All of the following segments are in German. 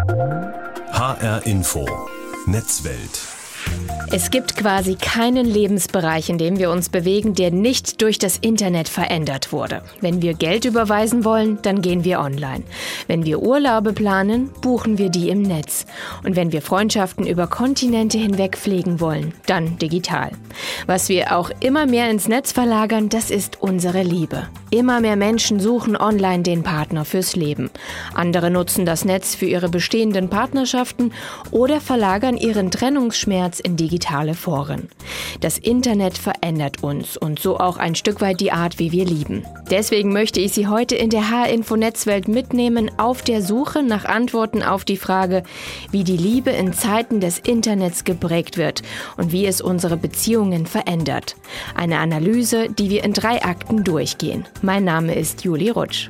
HR Info Netzwelt. Es gibt quasi keinen Lebensbereich, in dem wir uns bewegen, der nicht durch das Internet verändert wurde. Wenn wir Geld überweisen wollen, dann gehen wir online. Wenn wir Urlaube planen, buchen wir die im Netz. Und wenn wir Freundschaften über Kontinente hinweg pflegen wollen, dann digital. Was wir auch immer mehr ins Netz verlagern, das ist unsere Liebe. Immer mehr Menschen suchen online den Partner fürs Leben. Andere nutzen das Netz für ihre bestehenden Partnerschaften oder verlagern ihren Trennungsschmerz in digitale Foren. Das Internet verändert uns und so auch ein Stück weit die Art, wie wir lieben. Deswegen möchte ich Sie heute in der HR-Info Netzwelt mitnehmen auf der Suche nach Antworten auf die Frage, wie die Liebe in Zeiten des Internets geprägt wird und wie es unsere Beziehungen verändert. Eine Analyse, die wir in 3 Akten durchgehen. Mein Name ist Julie Rutsch.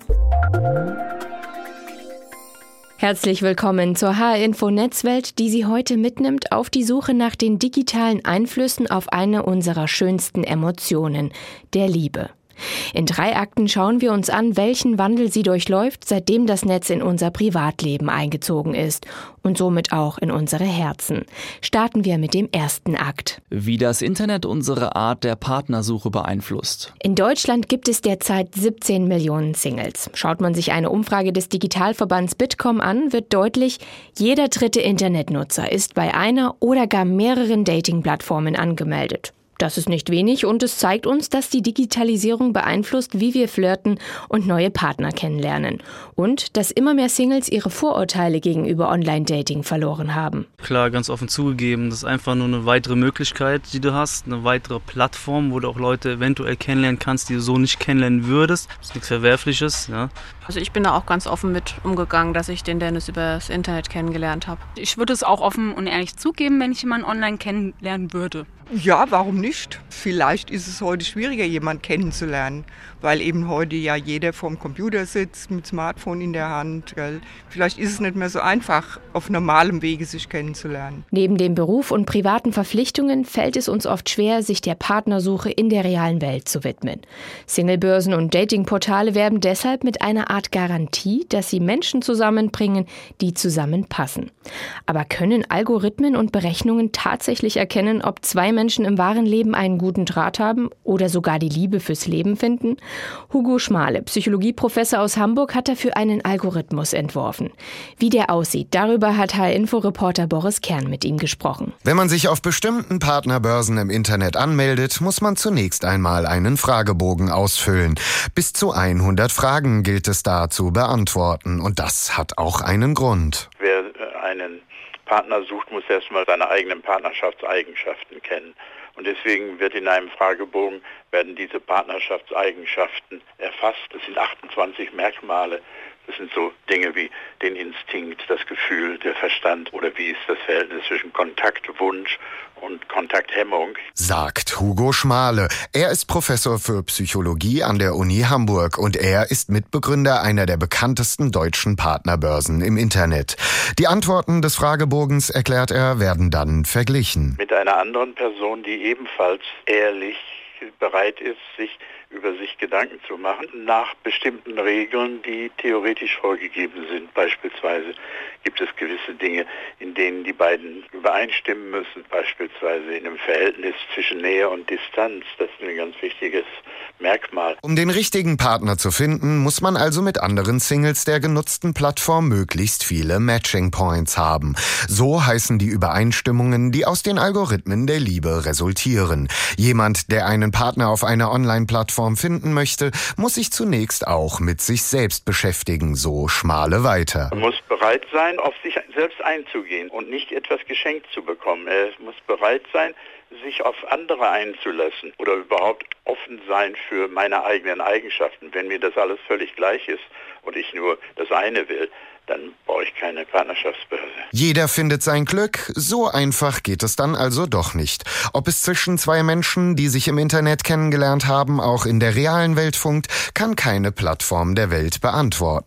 Herzlich willkommen zur HR-Info Netzwelt, die Sie heute mitnimmt auf die Suche nach den digitalen Einflüssen auf eine unserer schönsten Emotionen, der Liebe. In 3 Akten schauen wir uns an, welchen Wandel sie durchläuft, seitdem das Netz in unser Privatleben eingezogen ist und somit auch in unsere Herzen. Starten wir mit dem ersten Akt. Wie das Internet unsere Art der Partnersuche beeinflusst. In Deutschland gibt es derzeit 17 Millionen Singles. Schaut man sich eine Umfrage des Digitalverbands Bitkom an, wird deutlich, jeder 3. Internetnutzer ist bei einer oder gar mehreren Dating-Plattformen angemeldet. Das ist nicht wenig und es zeigt uns, dass die Digitalisierung beeinflusst, wie wir flirten und neue Partner kennenlernen. Und dass immer mehr Singles ihre Vorurteile gegenüber Online-Dating verloren haben. Klar, ganz offen zugegeben, das ist einfach nur eine weitere Möglichkeit, die du hast, eine weitere Plattform, wo du auch Leute eventuell kennenlernen kannst, die du so nicht kennenlernen würdest. Das ist nichts Verwerfliches, ja. Also ich bin da auch ganz offen mit umgegangen, dass ich den Dennis über das Internet kennengelernt habe. Ich würde es auch offen und ehrlich zugeben, wenn ich jemanden online kennenlernen würde. Ja, warum nicht? Vielleicht ist es heute schwieriger, jemanden kennenzulernen, weil eben heute ja jeder vorm Computer sitzt, mit Smartphone in der Hand. Gell? Vielleicht ist es nicht mehr so einfach, auf normalem Wege sich kennenzulernen. Neben dem Beruf und privaten Verpflichtungen fällt es uns oft schwer, sich der Partnersuche in der realen Welt zu widmen. Singlebörsen und Datingportale werben deshalb mit einer Art Garantie, dass sie Menschen zusammenbringen, die zusammenpassen. Aber können Algorithmen und Berechnungen tatsächlich erkennen, ob 2 Menschen im wahren Leben einen guten Draht haben oder sogar die Liebe fürs Leben finden? Hugo Schmale, Psychologieprofessor aus Hamburg, hat dafür einen Algorithmus entworfen. Wie der aussieht, darüber hat HR-Info-Reporter Boris Kern mit ihm gesprochen. Wenn man sich auf bestimmten Partnerbörsen im Internet anmeldet, muss man zunächst einmal einen Fragebogen ausfüllen. Bis zu 100 Fragen gilt es da zu beantworten. Und das hat auch einen Grund. Wer einen Partner sucht, muss erstmal seine eigenen Partnerschaftseigenschaften kennen. Und deswegen wird in einem Fragebogen werden diese Partnerschaftseigenschaften erfasst. Das sind 28 Merkmale. Das sind so Dinge wie den Instinkt, das Gefühl, der Verstand oder wie ist das Verhältnis zwischen Kontaktwunsch und Kontakthemmung. Sagt Hugo Schmale. Er ist Professor für Psychologie an der Uni Hamburg und er ist Mitbegründer einer der bekanntesten deutschen Partnerbörsen im Internet. Die Antworten des Fragebogens, erklärt er, werden dann verglichen. Mit einer anderen Person, die ebenfalls ehrlich bereit ist, sich über sich Gedanken zu machen, nach bestimmten Regeln, die theoretisch vorgegeben sind. Beispielsweise gibt es gewisse Dinge, in denen die beiden übereinstimmen müssen, beispielsweise in einem Verhältnis zwischen Nähe und Distanz. Das ist ein ganz wichtiges Merkmal. Um den richtigen Partner zu finden, muss man also mit anderen Singles der genutzten Plattform möglichst viele Matching Points haben. So heißen die Übereinstimmungen, die aus den Algorithmen der Liebe resultieren. Jemand, der einen Partner auf einer Online-Plattform finden möchte, muss sich zunächst auch mit sich selbst beschäftigen, so Schmale weiter. Man muss bereit sein, auf sich selbst einzugehen und nicht etwas geschenkt zu bekommen. Er muss bereit sein, sich auf andere einzulassen oder überhaupt offen sein für meine eigenen Eigenschaften. Wenn mir das alles völlig gleich ist und ich nur das eine will, dann brauche ich keine Partnerschaftsbörse. Jeder findet sein Glück, so einfach geht es dann also doch nicht. Ob es zwischen 2 Menschen, die sich im Internet kennengelernt haben, auch in der realen Welt funkt, kann keine Plattform der Welt beantworten. Das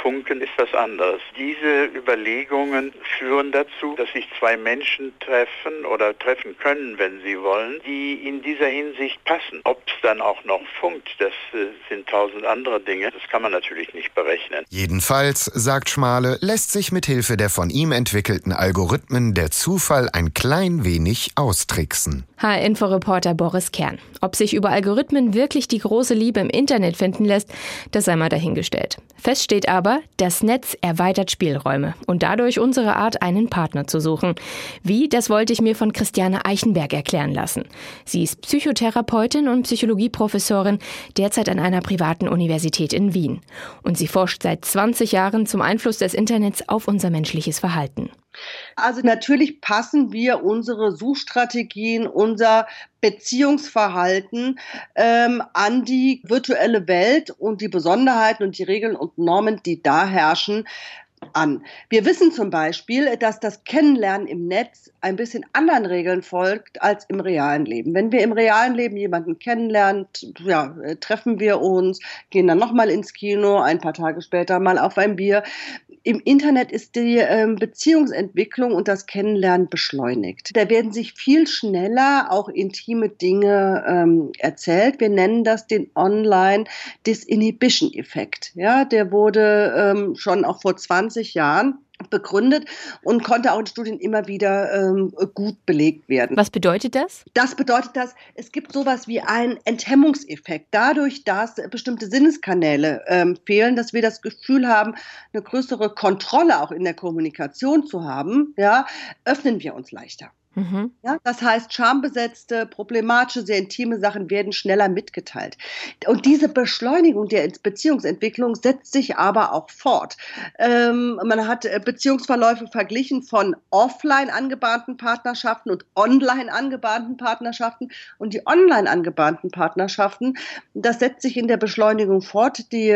Funken ist was anderes. Diese Überlegungen führen dazu, dass sich zwei Menschen treffen oder treffen können, wenn sie wollen, die in dieser Hinsicht passen. Ob es dann auch noch funkt, das sind 1000 andere Dinge. Das kann man natürlich nicht berechnen. Jedenfalls, sagt Schmale, lässt sich mit Hilfe der von ihm entwickelten Algorithmen der Zufall ein klein wenig austricksen. HR-Info-Reporter Boris Kern. Ob sich über Algorithmen wirklich die große Liebe im Internet finden lässt, das sei mal dahingestellt. Fest steht aber, das Netz erweitert Spielräume und dadurch unsere Art, einen Partner zu suchen. Wie, das wollte ich mir von Christiane Eichenberg erklären lassen. Sie ist Psychotherapeutin und Psychologieprofessorin, derzeit an einer privaten Universität in Wien. Und sie forscht seit 20 Jahren zum Einfluss des Internets auf unser menschliches Verhalten. Also natürlich passen wir unsere Suchstrategien, unser Beziehungsverhalten an die virtuelle Welt und die Besonderheiten und die Regeln und Normen, die da herrschen, an. Wir wissen zum Beispiel, dass das Kennenlernen im Netz ein bisschen anderen Regeln folgt als im realen Leben. Wenn wir im realen Leben jemanden kennenlernen, treffen wir uns, gehen dann nochmal ins Kino, ein paar Tage später mal auf ein Bier. Im Internet ist die Beziehungsentwicklung und das Kennenlernen beschleunigt. Da werden sich viel schneller auch intime Dinge erzählt. Wir nennen das den Online-Disinhibition-Effekt. Ja, der wurde schon auch vor 20 Jahren begründet und konnte auch in Studien immer wieder gut belegt werden. Was bedeutet das? Das bedeutet, dass es gibt sowas wie einen Enthemmungseffekt. Dadurch, dass bestimmte Sinneskanäle fehlen, dass wir das Gefühl haben, eine größere Kontrolle auch in der Kommunikation zu haben, ja, öffnen wir uns leichter. Mhm. Ja, das heißt, schambesetzte, problematische, sehr intime Sachen werden schneller mitgeteilt. Und diese Beschleunigung der Beziehungsentwicklung setzt sich aber auch fort. Man hat Beziehungsverläufe verglichen von offline angebahnten Partnerschaften und online angebahnten Partnerschaften. Und die online angebahnten Partnerschaften, das setzt sich in der Beschleunigung fort. Die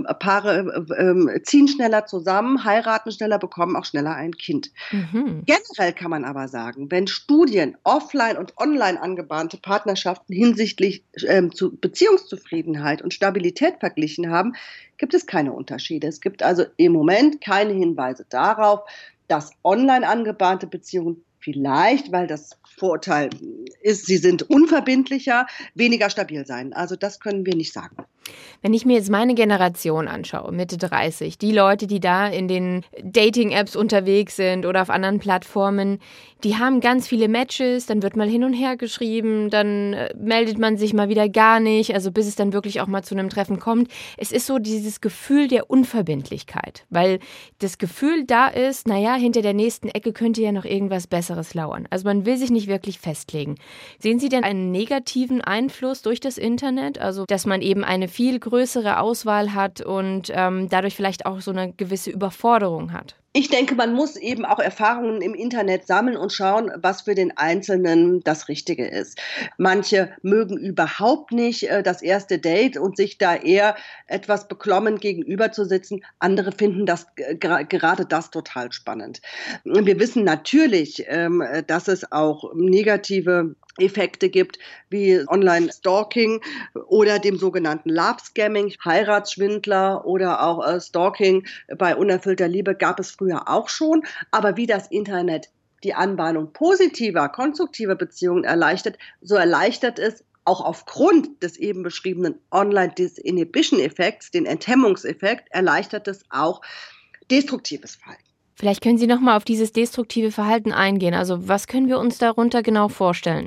Paare ziehen schneller zusammen, heiraten schneller, bekommen auch schneller ein Kind. Mhm. Generell kann man aber sagen, wenn Studien offline und online angebahnte Partnerschaften hinsichtlich zu Beziehungszufriedenheit und Stabilität verglichen haben, gibt es keine Unterschiede. Es gibt also im Moment keine Hinweise darauf, dass online angebahnte Beziehungen vielleicht, weil das Vorurteil ist, sie sind unverbindlicher, weniger stabil sein. Also das können wir nicht sagen. Wenn ich mir jetzt meine Generation anschaue, Mitte 30, die Leute, die da in den Dating-Apps unterwegs sind oder auf anderen Plattformen, die haben ganz viele Matches, dann wird mal hin und her geschrieben, dann meldet man sich mal wieder gar nicht, also bis es dann wirklich auch mal zu einem Treffen kommt. Es ist so dieses Gefühl der Unverbindlichkeit, weil das Gefühl da ist, naja, hinter der nächsten Ecke könnte ja noch irgendwas Besseres lauern. Also man will sich nicht wirklich festlegen. Sehen Sie denn einen negativen Einfluss durch das Internet, also dass man eben eine viel größere Auswahl hat und dadurch vielleicht auch so eine gewisse Überforderung hat? Ich denke, man muss eben auch Erfahrungen im Internet sammeln und schauen, was für den Einzelnen das Richtige ist. Manche mögen überhaupt nicht das erste Date und sich da eher etwas beklommen gegenüber zu sitzen. Andere finden das gerade das total spannend. Wir wissen natürlich, dass es auch negative Effekte gibt, wie Online-Stalking oder dem sogenannten Love-Scamming, Heiratsschwindler oder auch Stalking bei unerfüllter Liebe gab es früher auch schon. Aber wie das Internet die Anbahnung positiver, konstruktiver Beziehungen erleichtert, so erleichtert es auch aufgrund des eben beschriebenen Online-Disinhibition-Effekts, den Enthemmungseffekt, erleichtert es auch destruktives Verhalten. Vielleicht können Sie noch mal auf dieses destruktive Verhalten eingehen. Also was können wir uns darunter genau vorstellen?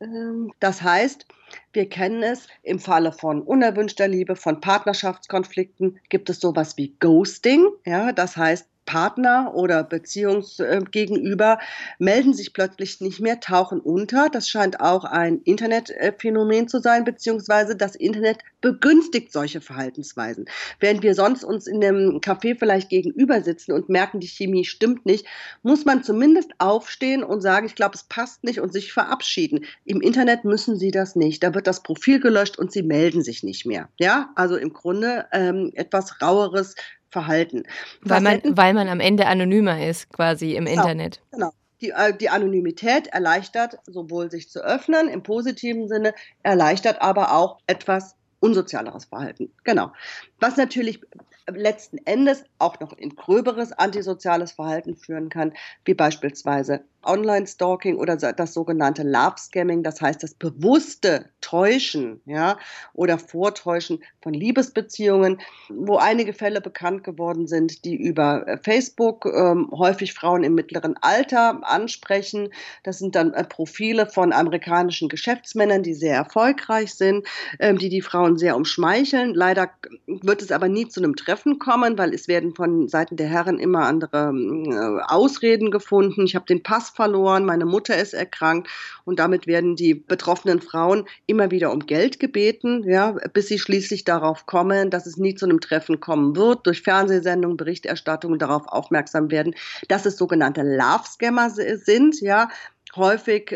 Das heißt, wir kennen es im Falle von unerwünschter Liebe, von Partnerschaftskonflikten gibt es sowas wie Ghosting. Ja, das heißt, Partner oder Beziehungsgegenüber melden sich plötzlich nicht mehr, tauchen unter. Das scheint auch ein Internetphänomen zu sein, beziehungsweise das Internet begünstigt solche Verhaltensweisen. Während wir sonst uns in einem Café vielleicht gegenüber sitzen und merken, die Chemie stimmt nicht, muss man zumindest aufstehen und sagen, ich glaube, es passt nicht und sich verabschieden. Im Internet müssen sie das nicht. Da wird das Profil gelöscht und sie melden sich nicht mehr. Ja, also im Grunde etwas raueres Verhalten. Weil man am Ende anonymer ist, quasi im Internet. Genau. Die Anonymität erleichtert sowohl sich zu öffnen, im positiven Sinne, erleichtert aber auch etwas unsozialeres Verhalten. Genau. Was natürlich letzten Endes auch noch in gröberes antisoziales Verhalten führen kann, wie beispielsweise Online-Stalking oder das sogenannte Love-Scamming, das heißt das bewusste Täuschen, ja, oder Vortäuschen von Liebesbeziehungen, wo einige Fälle bekannt geworden sind, die über Facebook häufig Frauen im mittleren Alter ansprechen. Das sind dann Profile von amerikanischen Geschäftsmännern, die sehr erfolgreich sind, die Frauen sehr umschmeicheln. Leider wird es aber nie zu einem Treffen kommen, weil es werden von Seiten der Herren immer andere Ausreden gefunden. Ich habe den Pass verloren, meine Mutter ist erkrankt und damit werden die betroffenen Frauen immer wieder um Geld gebeten, ja, bis sie schließlich darauf kommen, dass es nie zu einem Treffen kommen wird, durch Fernsehsendungen, Berichterstattungen darauf aufmerksam werden, dass es sogenannte Love-Scammer sind, ja, häufig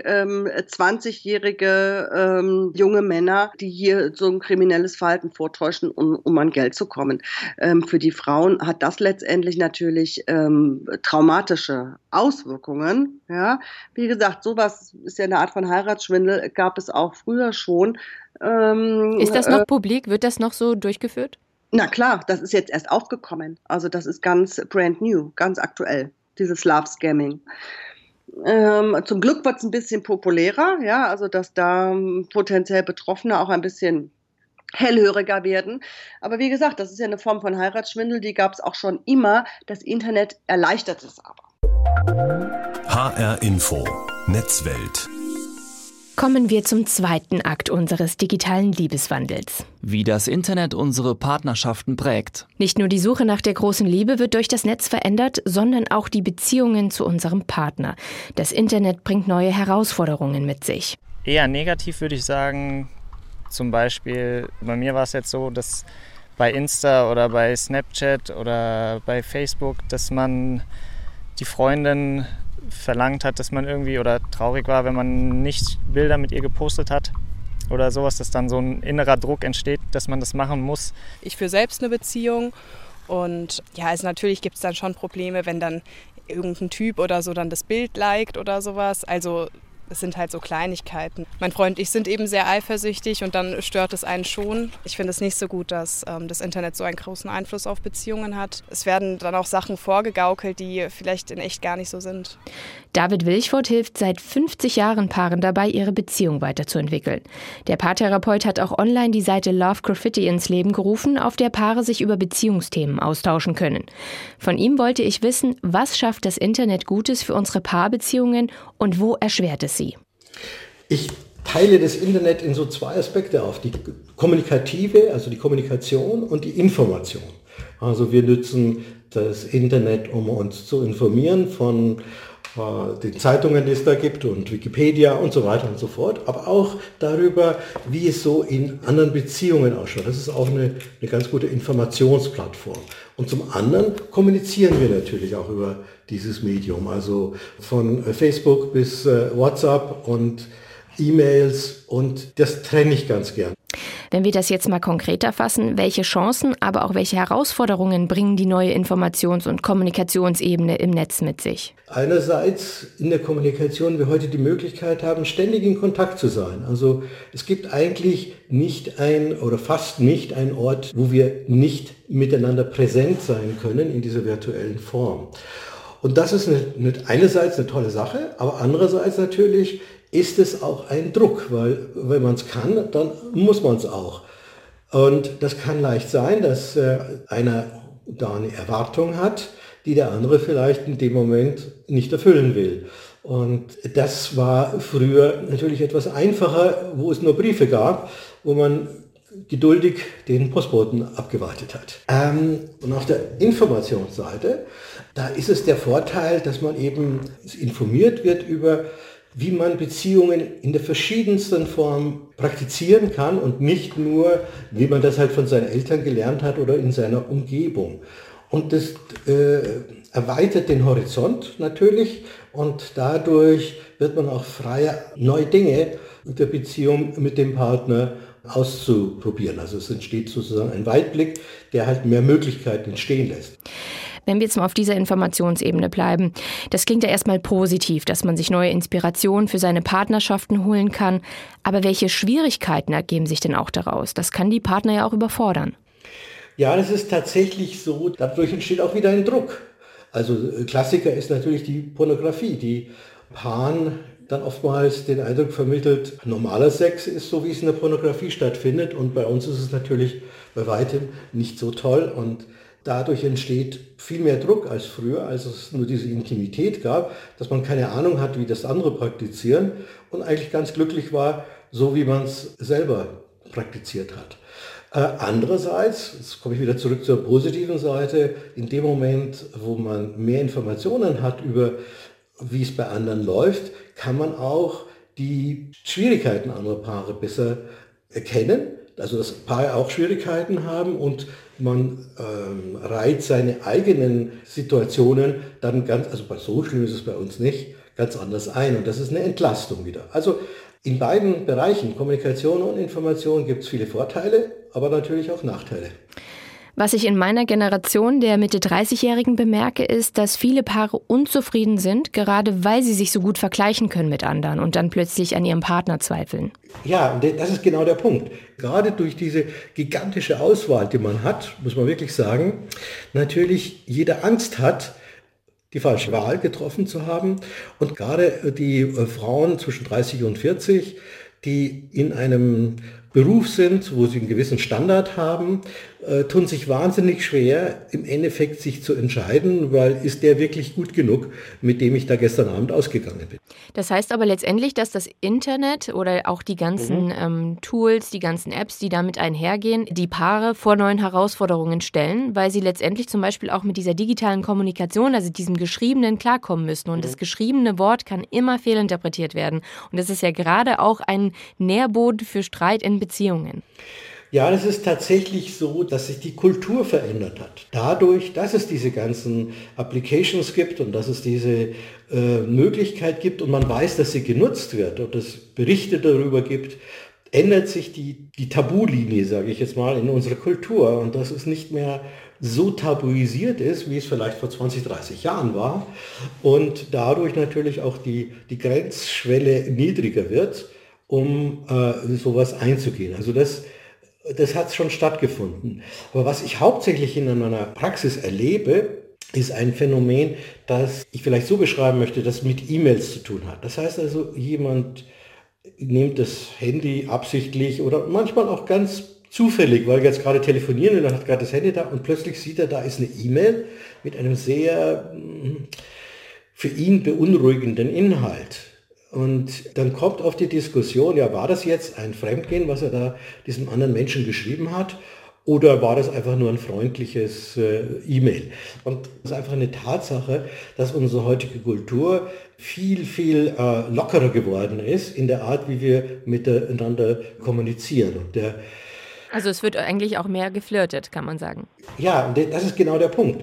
20-jährige junge Männer, die hier so ein kriminelles Verhalten vortäuschen, um an Geld zu kommen. Für die Frauen hat das letztendlich natürlich traumatische Auswirkungen. Ja? Wie gesagt, sowas ist ja eine Art von Heiratsschwindel, gab es auch früher schon. Ist das noch publik? Wird das noch so durchgeführt? Na klar, das ist jetzt erst aufgekommen. Also das ist ganz brand new, ganz aktuell, dieses Love-Scamming. Zum Glück wird es ein bisschen populärer, ja, also dass da potenziell Betroffene auch ein bisschen hellhöriger werden. Aber wie gesagt, das ist ja eine Form von Heiratsschwindel, die gab es auch schon immer. Das Internet erleichtert es aber. HR Info, Netzwelt. Kommen wir zum zweiten Akt unseres digitalen Liebeswandels. Wie das Internet unsere Partnerschaften prägt. Nicht nur die Suche nach der großen Liebe wird durch das Netz verändert, sondern auch die Beziehungen zu unserem Partner. Das Internet bringt neue Herausforderungen mit sich. Eher negativ würde ich sagen. Zum Beispiel, bei mir war es jetzt so, dass bei Insta oder bei Snapchat oder bei Facebook, dass man die Freundin verlangt hat, dass man irgendwie oder traurig war, wenn man nicht Bilder mit ihr gepostet hat oder sowas, dass dann so ein innerer Druck entsteht, dass man das machen muss. Ich führe selbst eine Beziehung und ja, also natürlich gibt es dann schon Probleme, wenn dann irgendein Typ oder so dann das Bild liked oder sowas, also es sind halt so Kleinigkeiten. Mein Freund und ich sind eben sehr eifersüchtig und dann stört es einen schon. Ich finde es nicht so gut, dass das Internet so einen großen Einfluss auf Beziehungen hat. Es werden dann auch Sachen vorgegaukelt, die vielleicht in echt gar nicht so sind. David Wilchford hilft seit 50 Jahren Paaren dabei, ihre Beziehung weiterzuentwickeln. Der Paartherapeut hat auch online die Seite Love Graffiti ins Leben gerufen, auf der Paare sich über Beziehungsthemen austauschen können. Von ihm wollte ich wissen, was schafft das Internet Gutes für unsere Paarbeziehungen und wo erschwert es sie? Ich teile das Internet in so zwei Aspekte auf. Die kommunikative, also die Kommunikation und die Information. Also wir nutzen das Internet, um uns zu informieren von den Zeitungen, die es da gibt und Wikipedia und so weiter und so fort, aber auch darüber, wie es so in anderen Beziehungen ausschaut. Das ist auch eine ganz gute Informationsplattform. Und zum anderen kommunizieren wir natürlich auch über dieses Medium, also von Facebook bis WhatsApp und E-Mails, und das trenne ich ganz gern. Wenn wir das jetzt mal konkreter fassen, welche Chancen, aber auch welche Herausforderungen bringen die neue Informations- und Kommunikationsebene im Netz mit sich? Einerseits in der Kommunikation wir heute die Möglichkeit haben, ständig in Kontakt zu sein. Also es gibt eigentlich nicht fast nicht einen Ort, wo wir nicht miteinander präsent sein können in dieser virtuellen Form. Und das ist einerseits eine tolle Sache, aber andererseits natürlich ist es auch ein Druck, weil wenn man es kann, dann muss man es auch. Und das kann leicht sein, dass einer da eine Erwartung hat, die der andere vielleicht in dem Moment nicht erfüllen will. Und das war früher natürlich etwas einfacher, wo es nur Briefe gab, wo man geduldig den Postboten abgewartet hat. Und auf der Informationsseite, da ist es der Vorteil, dass man eben informiert wird über, wie man Beziehungen in der verschiedensten Form praktizieren kann und nicht nur, wie man das halt von seinen Eltern gelernt hat oder in seiner Umgebung. Und das erweitert den Horizont natürlich und dadurch wird man auch freier, neue Dinge in der Beziehung mit dem Partner auszuprobieren. Also es entsteht sozusagen ein Weitblick, der halt mehr Möglichkeiten entstehen lässt. Wenn wir jetzt mal auf dieser Informationsebene bleiben, das klingt ja erstmal positiv, dass man sich neue Inspirationen für seine Partnerschaften holen kann. Aber welche Schwierigkeiten ergeben sich denn auch daraus? Das kann die Partner ja auch überfordern. Ja, das ist tatsächlich so. Dadurch entsteht auch wieder ein Druck. Also Klassiker ist natürlich die Pornografie, die Paaren dann oftmals den Eindruck vermittelt, normaler Sex ist so, wie es in der Pornografie stattfindet, und bei uns ist es natürlich bei weitem nicht so toll, und dadurch entsteht viel mehr Druck als früher, als es nur diese Intimität gab, dass man keine Ahnung hat, wie das andere praktizieren und eigentlich ganz glücklich war, so wie man es selber praktiziert hat. Andererseits, jetzt komme ich wieder zurück zur positiven Seite, in dem Moment, wo man mehr Informationen hat über wie es bei anderen läuft, kann man auch die Schwierigkeiten anderer Paare besser erkennen. Also dass Paare auch Schwierigkeiten haben, und man reiht seine eigenen Situationen dann also so schlimm ist es bei uns nicht, ganz anders ein. Und das ist eine Entlastung wieder. Also in beiden Bereichen, Kommunikation und Information, gibt es viele Vorteile, aber natürlich auch Nachteile. Was ich in meiner Generation der Mitte-30-Jährigen bemerke, ist, dass viele Paare unzufrieden sind, gerade weil sie sich so gut vergleichen können mit anderen und dann plötzlich an ihrem Partner zweifeln. Ja, das ist genau der Punkt. Gerade durch diese gigantische Auswahl, die man hat, muss man wirklich sagen, natürlich jeder Angst hat, die falsche Wahl getroffen zu haben. Und gerade die Frauen zwischen 30 und 40, die in einem Beruf sind, wo sie einen gewissen Standard haben, tun sich wahnsinnig schwer, im Endeffekt sich zu entscheiden, weil ist der wirklich gut genug, mit dem ich da gestern Abend ausgegangen bin. Das heißt aber letztendlich, dass das Internet oder auch die ganzen Tools, die ganzen Apps, die damit einhergehen, die Paare vor neuen Herausforderungen stellen, weil sie letztendlich zum Beispiel auch mit dieser digitalen Kommunikation, also diesem Geschriebenen, klarkommen müssen. Und das geschriebene Wort kann immer fehlinterpretiert werden. Und das ist ja gerade auch ein Nährboden für Streit in Beziehungen. Ja, es ist tatsächlich so, dass sich die Kultur verändert hat. Dadurch, dass es diese ganzen Applications gibt und dass es diese Möglichkeit gibt und man weiß, dass sie genutzt wird und es Berichte darüber gibt, ändert sich die Tabulinie, sage ich jetzt mal, in unserer Kultur. Und dass es nicht mehr so tabuisiert ist, wie es vielleicht vor 20, 30 Jahren war. Und dadurch natürlich auch die Grenzschwelle niedriger wird, um sowas einzugehen. Also das hat schon stattgefunden. Aber was ich hauptsächlich in meiner Praxis erlebe, ist ein Phänomen, das ich vielleicht so beschreiben möchte, das mit E-Mails zu tun hat. Das heißt also, jemand nimmt das Handy absichtlich oder manchmal auch ganz zufällig, weil wir jetzt gerade telefonieren und er hat gerade das Handy da und plötzlich sieht er, da ist eine E-Mail mit einem sehr für ihn beunruhigenden Inhalt. Und dann kommt auf die Diskussion, ja, war das jetzt ein Fremdgehen, was er da diesem anderen Menschen geschrieben hat, oder war das einfach nur ein freundliches E-Mail? Und es ist einfach eine Tatsache, dass unsere heutige Kultur viel, viel lockerer geworden ist in der Art, wie wir miteinander kommunizieren. Und also es wird eigentlich auch mehr geflirtet, kann man sagen. Ja, das ist genau der Punkt.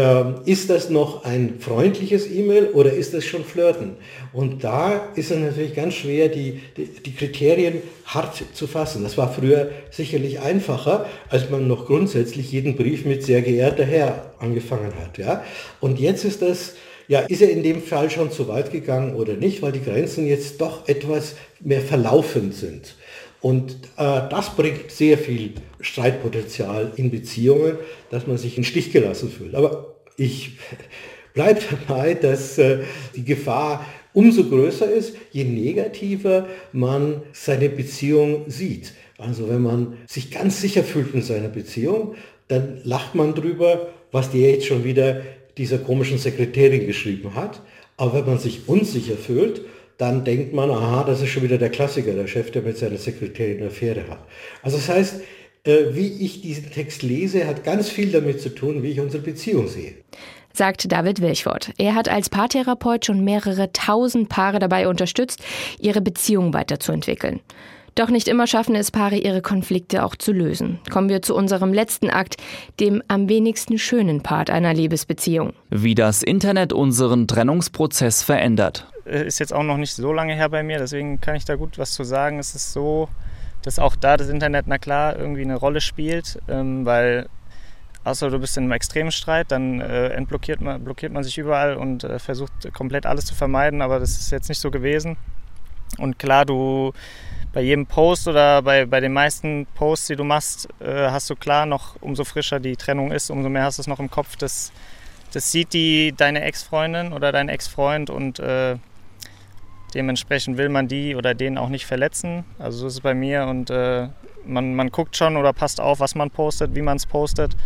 Ist das noch ein freundliches E-Mail oder ist das schon Flirten? Und da ist es natürlich ganz schwer, die Kriterien hart zu fassen. Das war früher sicherlich einfacher, als man noch grundsätzlich jeden Brief mit sehr geehrter Herr angefangen hat. Ja? Und jetzt ist das, ja, ist er in dem Fall schon zu weit gegangen oder nicht, weil die Grenzen jetzt doch etwas mehr verlaufend sind. Und das bringt sehr viel Streitpotenzial in Beziehungen, dass man sich im Stich gelassen fühlt. Aber ich bleibe dabei, dass die Gefahr umso größer ist, je negativer man seine Beziehung sieht. Also wenn man sich ganz sicher fühlt in seiner Beziehung, dann lacht man drüber, was die jetzt schon wieder dieser komischen Sekretärin geschrieben hat. Aber wenn man sich unsicher fühlt, dann denkt man, aha, das ist schon wieder der Klassiker, der Chef, der mit seiner Sekretärin eine Affäre hat. Also das heißt, wie ich diesen Text lese, hat ganz viel damit zu tun, wie ich unsere Beziehung sehe. Sagt David Wilchford. Er hat als Paartherapeut schon mehrere tausend Paare dabei unterstützt, ihre Beziehung weiterzuentwickeln. Doch nicht immer schaffen es Paare, ihre Konflikte auch zu lösen. Kommen wir zu unserem letzten Akt, dem am wenigsten schönen Part einer Liebesbeziehung. Wie das Internet unseren Trennungsprozess verändert. Ist jetzt auch noch nicht so lange her bei mir, deswegen kann ich da gut was zu sagen. Es ist so, dass auch da das Internet, na klar, irgendwie eine Rolle spielt, weil außer du bist in einem extremen Streit, dann blockiert man sich überall und versucht komplett alles zu vermeiden, aber das ist jetzt nicht so gewesen. Und klar, du bei jedem Post oder bei den meisten Posts, die du machst, hast du klar noch, umso frischer die Trennung ist, umso mehr hast du es noch im Kopf. Das sieht deine Ex-Freundin oder dein Ex-Freund und dementsprechend will man die oder den auch nicht verletzen. Also so ist es bei mir und man guckt schon oder passt auf, was man postet, wie man es postet.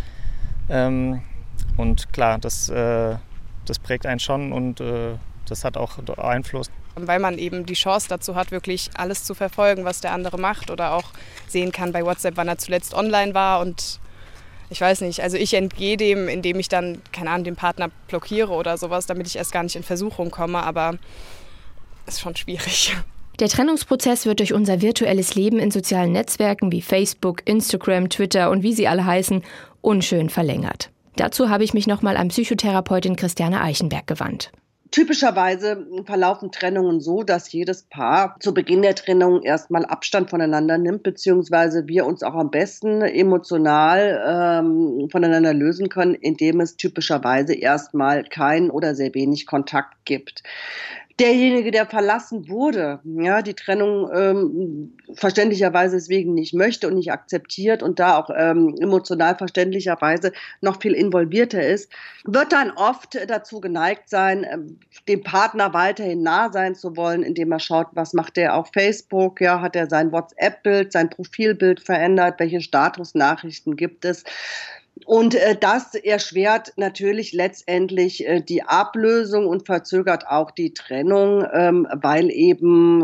Und klar, das prägt einen schon und das hat auch Einfluss. Weil man eben die Chance dazu hat, wirklich alles zu verfolgen, was der andere macht oder auch sehen kann bei WhatsApp, wann er zuletzt online war und ich weiß nicht, also ich entgehe dem, indem ich dann, keine Ahnung, den Partner blockiere oder sowas, damit ich erst gar nicht in Versuchung komme, aber ist schon schwierig. Der Trennungsprozess wird durch unser virtuelles Leben in sozialen Netzwerken wie Facebook, Instagram, Twitter und wie sie alle heißen, unschön verlängert. Dazu habe ich mich nochmal an Psychotherapeutin Christiane Eichenberg gewandt. Typischerweise verlaufen Trennungen so, dass jedes Paar zu Beginn der Trennung erstmal Abstand voneinander nimmt, beziehungsweise wir uns auch am besten emotional voneinander lösen können, indem es typischerweise erstmal keinen oder sehr wenig Kontakt gibt. Derjenige, der verlassen wurde, ja, die Trennung verständlicherweise deswegen nicht möchte und nicht akzeptiert und da auch emotional verständlicherweise noch viel involvierter ist, wird dann oft dazu geneigt sein, dem Partner weiterhin nah sein zu wollen, indem er schaut, was macht er auf Facebook, ja, hat er sein WhatsApp-Bild, sein Profilbild verändert, welche Statusnachrichten gibt es. Und das erschwert natürlich letztendlich die Ablösung und verzögert auch die Trennung, weil eben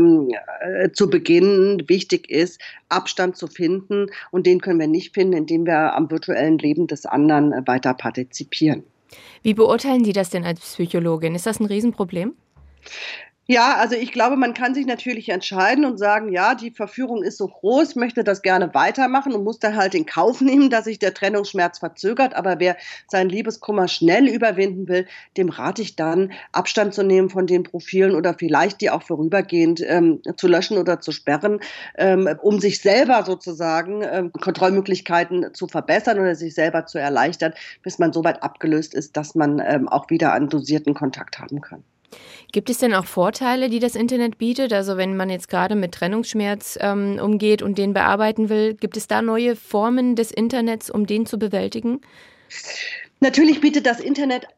zu Beginn wichtig ist, Abstand zu finden. Und den können wir nicht finden, indem wir am virtuellen Leben des anderen weiter partizipieren. Wie beurteilen Sie das denn als Psychologin? Ist das ein Riesenproblem? Ja, also ich glaube, man kann sich natürlich entscheiden und sagen, ja, die Verführung ist so groß, möchte das gerne weitermachen und muss dann halt in Kauf nehmen, dass sich der Trennungsschmerz verzögert. Aber wer seinen Liebeskummer schnell überwinden will, dem rate ich dann, Abstand zu nehmen von den Profilen oder vielleicht die auch vorübergehend zu löschen oder zu sperren, um sich selber sozusagen Kontrollmöglichkeiten zu verbessern oder sich selber zu erleichtern, bis man so weit abgelöst ist, dass man auch wieder einen dosierten Kontakt haben kann. Gibt es denn auch Vorteile, die das Internet bietet? Also wenn man jetzt gerade mit Trennungsschmerz umgeht und den bearbeiten will, gibt es da neue Formen des Internets, um den zu bewältigen? Natürlich bietet das Internet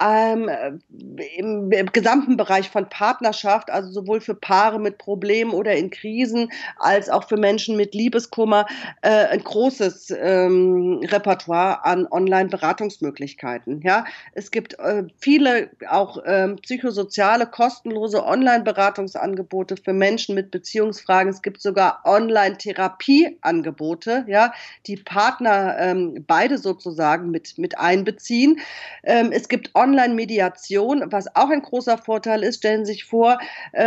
im gesamten Bereich von Partnerschaft, also sowohl für Paare mit Problemen oder in Krisen, als auch für Menschen mit Liebeskummer, ein großes Repertoire an Online-Beratungsmöglichkeiten. Ja? Es gibt viele auch psychosoziale, kostenlose Online-Beratungsangebote für Menschen mit Beziehungsfragen. Es gibt sogar Online-Therapieangebote, ja, die Partner beide sozusagen mit einbeziehen. Es gibt Online-Mediation, was auch ein großer Vorteil ist. Stellen Sie sich vor,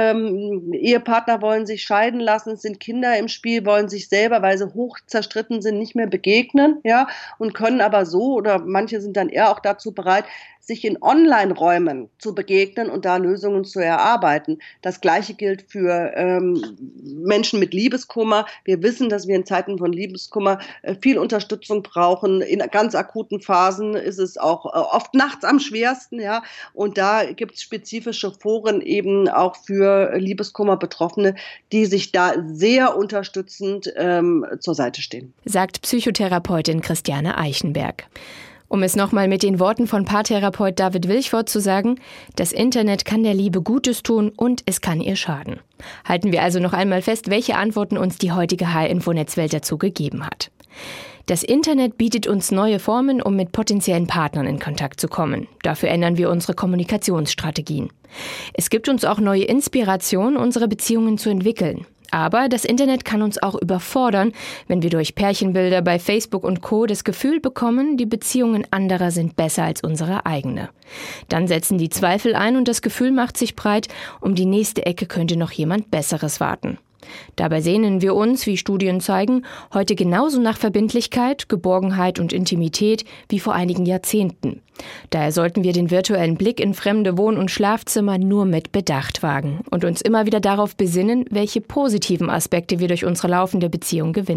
Ehepartner wollen sich scheiden lassen, es sind Kinder im Spiel, wollen sich selber, weil sie hoch zerstritten sind, nicht mehr begegnen, ja, und können aber so, oder manche sind dann eher auch dazu bereit, sich in Online-Räumen zu begegnen und da Lösungen zu erarbeiten. Das Gleiche gilt für Menschen mit Liebeskummer. Wir wissen, dass wir in Zeiten von Liebeskummer viel Unterstützung brauchen. In ganz akuten Phasen ist es auch oft nachts am schwersten, ja. Und da gibt es spezifische Foren eben auch für Liebeskummer-Betroffene, die sich da sehr unterstützend zur Seite stehen. Sagt Psychotherapeutin Christiane Eichenberg. Um es nochmal mit den Worten von Paartherapeut David Wilchford zu sagen, das Internet kann der Liebe Gutes tun und es kann ihr schaden. Halten wir also noch einmal fest, welche Antworten uns die heutige HR-Info-Netzwelt dazu gegeben hat. Das Internet bietet uns neue Formen, um mit potenziellen Partnern in Kontakt zu kommen. Dafür ändern wir unsere Kommunikationsstrategien. Es gibt uns auch neue Inspiration, unsere Beziehungen zu entwickeln. Aber das Internet kann uns auch überfordern, wenn wir durch Pärchenbilder bei Facebook und Co. das Gefühl bekommen, die Beziehungen anderer sind besser als unsere eigene. Dann setzen die Zweifel ein und das Gefühl macht sich breit, um die nächste Ecke könnte noch jemand Besseres warten. Dabei sehnen wir uns, wie Studien zeigen, heute genauso nach Verbindlichkeit, Geborgenheit und Intimität wie vor einigen Jahrzehnten. Daher sollten wir den virtuellen Blick in fremde Wohn- und Schlafzimmer nur mit Bedacht wagen und uns immer wieder darauf besinnen, welche positiven Aspekte wir durch unsere laufende Beziehung gewinnen.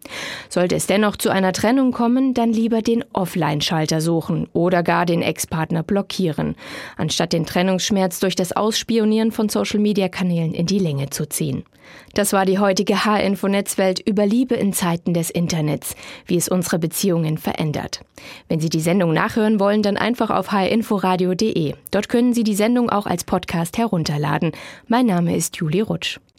Sollte es dennoch zu einer Trennung kommen, dann lieber den Offline-Schalter suchen oder gar den Ex-Partner blockieren, anstatt den Trennungsschmerz durch das Ausspionieren von Social-Media-Kanälen in die Länge zu ziehen. Das war die heutige H-Info Netzwelt über Liebe in Zeiten des Internets, wie es unsere Beziehungen verändert. Wenn Sie die Sendung nachhören wollen, dann einfach auf hinforadio.de. Dort können Sie die Sendung auch als Podcast herunterladen. Mein Name ist Julie Rutsch.